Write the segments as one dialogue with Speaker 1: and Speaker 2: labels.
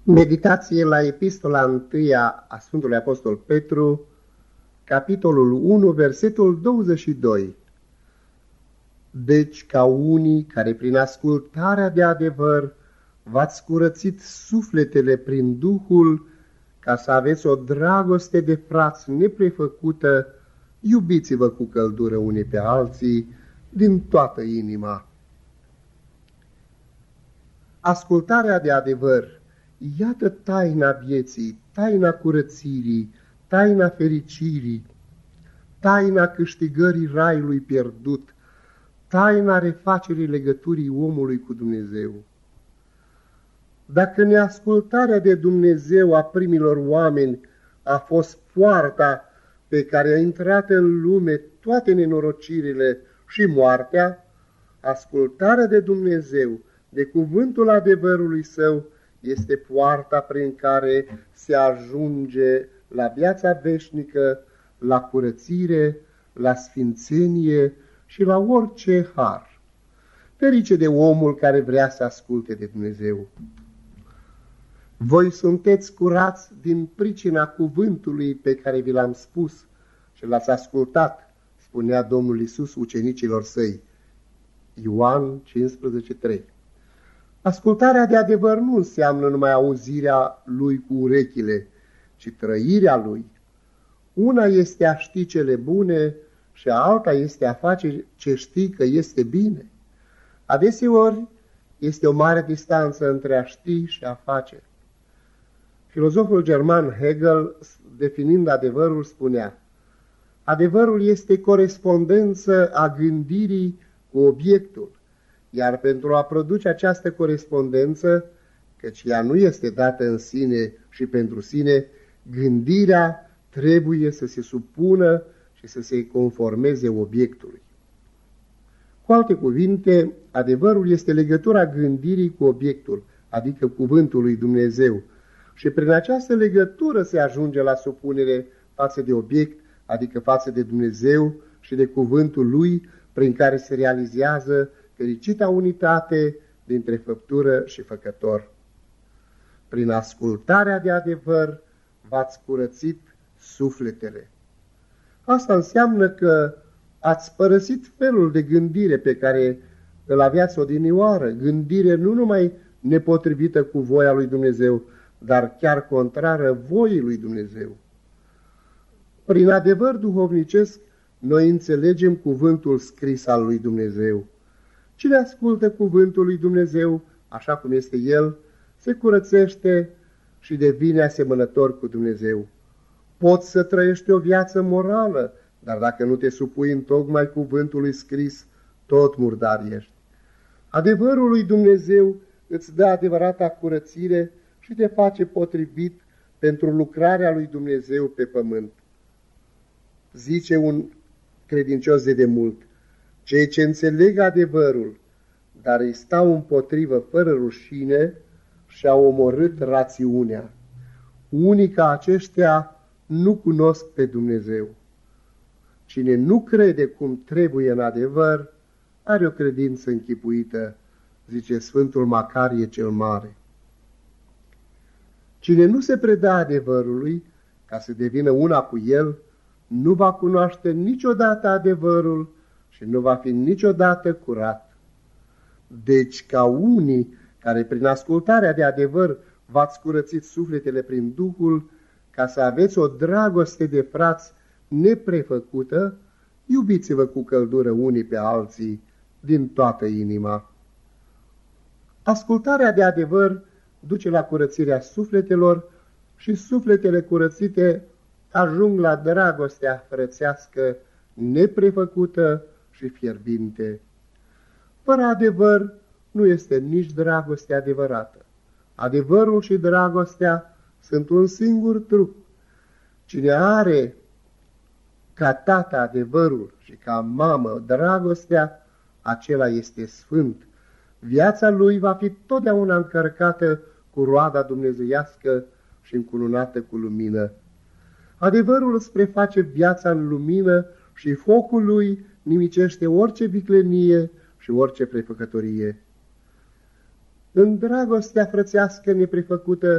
Speaker 1: Meditație la epistola 1 a Sfântului Apostol Petru, capitolul 1, versetul 22. Deci, ca unii care prin ascultarea de adevăr v-ați curățit sufletele prin Duhul, ca să aveți o dragoste de frați neprefăcută, iubiți-vă cu căldură unii pe alții din toată inima. Ascultarea de adevăr, iată taina vieții, taina curățirii, taina fericirii, taina câștigării raiului pierdut, taina refacerii legăturii omului cu Dumnezeu. Dacă neascultarea de Dumnezeu a primilor oameni a fost poarta pe care a intrat în lume toate nenorocirile și moartea, ascultarea de Dumnezeu, de cuvântul adevărului Său, este poarta prin care se ajunge la viața veșnică, la curățire, la sfințenie și la orice har. Ferice de omul care vrea să asculte de Dumnezeu. Voi sunteți curați din pricina cuvântului pe care vi l-am spus și l-ați ascultat, spunea Domnul Iisus ucenicilor Săi. Ioan 15:3. Ascultarea de adevăr nu înseamnă numai auzirea lui cu urechile, ci trăirea lui. Una este a ști cele bune și alta este a face ce știi că este bine. Adeseori este o mare distanță între a ști și a face. Filozoful german Hegel, definind adevărul, spunea: adevărul este corespondență a gândirii cu obiectul, iar pentru a produce această corespondență, căci ea nu este dată în sine și pentru sine, gândirea trebuie să se supună și să se conformeze obiectului. Cu alte cuvinte, adevărul este legătura gândirii cu obiectul, adică cuvântul lui Dumnezeu, și prin această legătură se ajunge la supunere față de obiect, adică față de Dumnezeu și de cuvântul lui, prin care se realizează fericita unitate dintre făptură și făcător. Prin ascultarea de adevăr v-ați curățit sufletele. Asta înseamnă că ați părăsit felul de gândire pe care îl aveați odinioară, gândire nu numai nepotrivită cu voia lui Dumnezeu, dar chiar contrară voii lui Dumnezeu. Prin adevăr duhovnicesc, noi înțelegem cuvântul scris al lui Dumnezeu. Cine ascultă cuvântul lui Dumnezeu, așa cum este el, se curățește și devine asemănător cu Dumnezeu. Poți să trăiești o viață morală, dar dacă nu te supui întocmai cuvântului scris, tot murdar ești. Adevărul lui Dumnezeu îți dă adevărata curățire și te face potrivit pentru lucrarea lui Dumnezeu pe pământ. Zice un credincios de demult: cei ce înțeleg adevărul, dar îi stau împotrivă fără rușine, și-au omorât rațiunea. Unii ca aceștia nu cunosc pe Dumnezeu. Cine nu crede cum trebuie în adevăr, are o credință închipuită, zice Sfântul Macarie cel Mare. Cine nu se predă adevărului, ca să devină una cu el, nu va cunoaște niciodată adevărul și nu va fi niciodată curat. Deci, ca unii care prin ascultarea de adevăr v-ați curățit sufletele prin Duhul, ca să aveți o dragoste de frați neprefăcută, iubiți-vă cu căldură unii pe alții din toată inima. Ascultarea de adevăr duce la curățirea sufletelor și sufletele curățite ajung la dragostea frățească neprefăcută și fierbinte. Fără adevăr nu este nici dragoste adevărată. Adevărul și dragostea sunt un singur trup. Cine are ca tată adevărul și ca mamă dragostea, acela este sfânt. Viața lui va fi totdeauna încărcată cu roada dumnezeiască și încununată cu lumină. Adevărul îți preface viața în lumină și focul lui nimicește orice viclenie și orice prefăcătorie. În dragostea frățească neprefăcută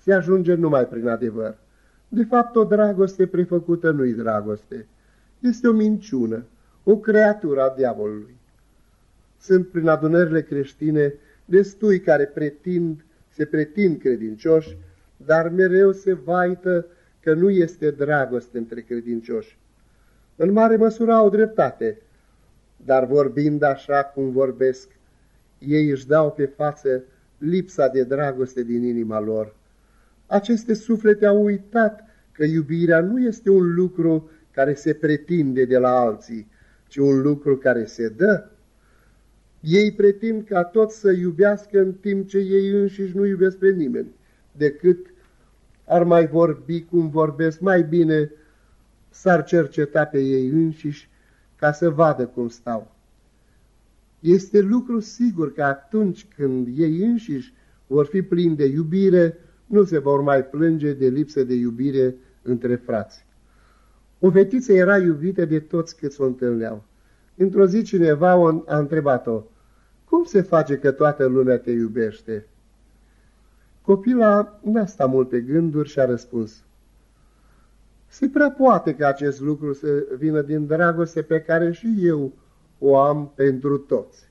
Speaker 1: se ajunge numai prin adevăr. De fapt, o dragoste prefăcută nu-i dragoste. Este o minciună, o creatură a diavolului. Sunt prin adunările creștine destui care se pretind credincioși, dar mereu se vaită că nu este dragoste între credincioși. În mare măsură au dreptate, dar vorbind așa cum vorbesc, ei își dau pe față lipsa de dragoste din inima lor. Aceste suflete au uitat că iubirea nu este un lucru care se pretinde de la alții, ci un lucru care se dă. Ei pretind ca toți să iubească în timp ce ei înșiși nu iubesc pe nimeni, decât ar mai vorbi cum vorbesc, mai bine s-ar cerceta pe ei înșiși ca să vadă cum stau. Este lucru sigur că atunci când ei înșiși vor fi plini de iubire, nu se vor mai plânge de lipsă de iubire între frați. O fetiță era iubită de toți cât o întâlneau. Într-o zi cineva a întrebat-o: cum se face că toată lumea te iubește? Copila n-a stat mult pe gânduri și a răspuns: se prea poate ca acest lucru să vină din dragoste pe care și eu o am pentru toți.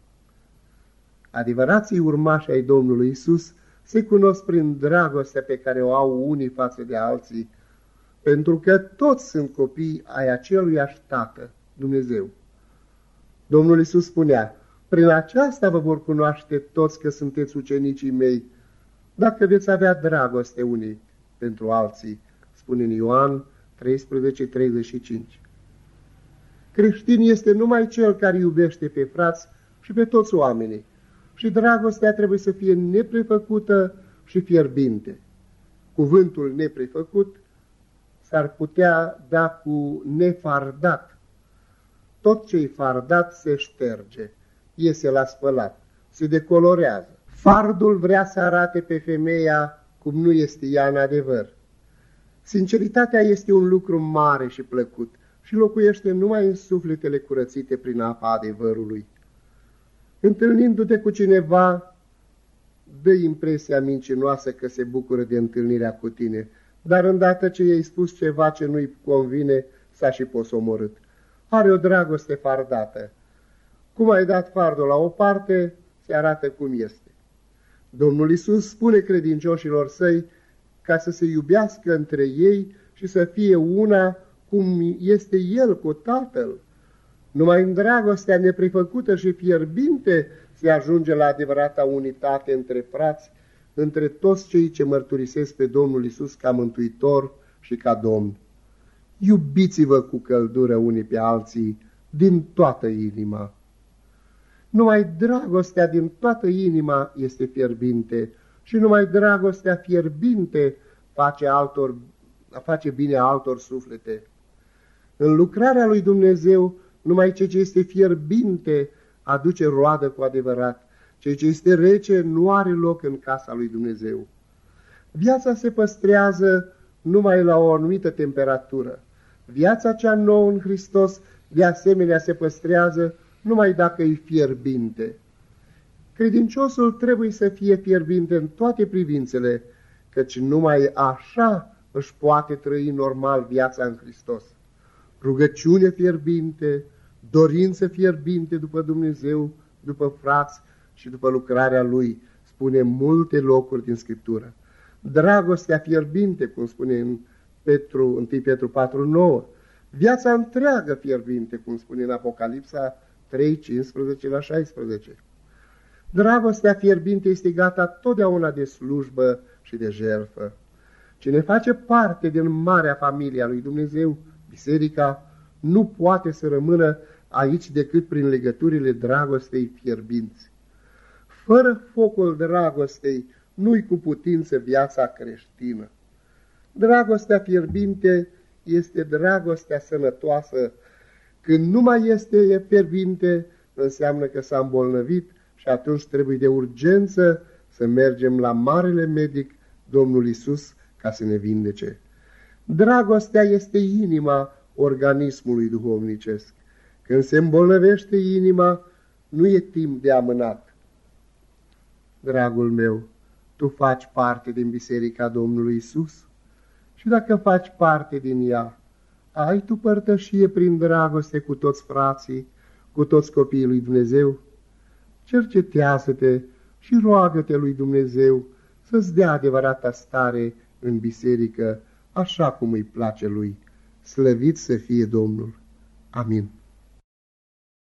Speaker 1: Adevărații urmași ai Domnului Isus se cunosc prin dragostea pe care o au unii față de alții, pentru că toți sunt copii ai aceluiași Tată, Dumnezeu. Domnul Isus spunea: prin aceasta vă vor cunoaște toți că sunteți ucenicii mei, dacă veți avea dragoste unii pentru alții, spune în Ioan 13:35. Creștin este numai cel care iubește pe frați și pe toți oamenii, și dragostea trebuie să fie neprefăcută și fierbinte. Cuvântul neprefăcut s-ar putea da cu nefardat. Tot ce-i fardat se șterge, iese la spălat, se decolorează. Fardul vrea să arate pe femeia cum nu este ea în adevăr. Sinceritatea este un lucru mare și plăcut și locuiește numai în sufletele curățite prin apa adevărului. Întâlnindu-te cu cineva, dă impresia mincinoasă că se bucură de întâlnirea cu tine, dar îndată ce i-ai spus ceva ce nu-i convine, s-a și posomorât. Are o dragoste fardată. Cum ai dat fardul la o parte, se arată cum este. Domnul Isus spune credincioșilor săi ca să se iubească între ei și să fie una cum este El cu Tatăl. Numai în dragostea neprefăcută și fierbinte se ajunge la adevărata unitate între frați, între toți cei ce mărturisesc pe Domnul Isus ca Mântuitor și ca Domn. Iubiți-vă cu căldură unii pe alții din toată inima. Numai dragostea din toată inima este fierbinte și numai dragostea fierbinte face bine altor suflete. În lucrarea lui Dumnezeu, numai ce este fierbinte aduce roadă cu adevărat. Ceea ce este rece nu are loc în casa lui Dumnezeu. Viața se păstrează numai la o anumită temperatură. Viața cea nouă în Hristos de asemenea se păstrează numai dacă e fierbinte. Credinciosul trebuie să fie fierbinte în toate privințele, căci numai așa își poate trăi normal viața în Hristos. Rugăciune fierbinte, dorință fierbinte după Dumnezeu, după frați și după lucrarea Lui, spune multe locuri din Scriptură. Dragostea fierbinte, cum spune în 1 Petru 4:9. Viața întreagă fierbinte, cum spune în Apocalipsa 3:15-16. Dragostea fierbinte este gata totdeauna de slujbă și de jertfă. Cine face parte din marea familie a lui Dumnezeu, biserica, nu poate să rămână aici decât prin legăturile dragostei fierbinți. Fără focul dragostei nu-i cu putință viața creștină. Dragostea fierbinte este dragostea sănătoasă. Când nu mai este fierbinte, înseamnă că s-a îmbolnăvit și atunci trebuie de urgență să mergem la marele medic, Domnul Isus, ca să ne vindece. Dragostea este inima organismului duhovnicesc. Când se îmbolnăvește inima, nu e timp de amânat. Dragul meu, tu faci parte din Biserica Domnului Isus și dacă faci parte din ea, ai tu părtășie prin dragoste cu toți frații, cu toți copiii lui Dumnezeu? Cercetează-te și roagă-te lui Dumnezeu să-ți dea adevărata stare în biserică, așa cum îi place lui. Slăvit să fie Domnul! Amin.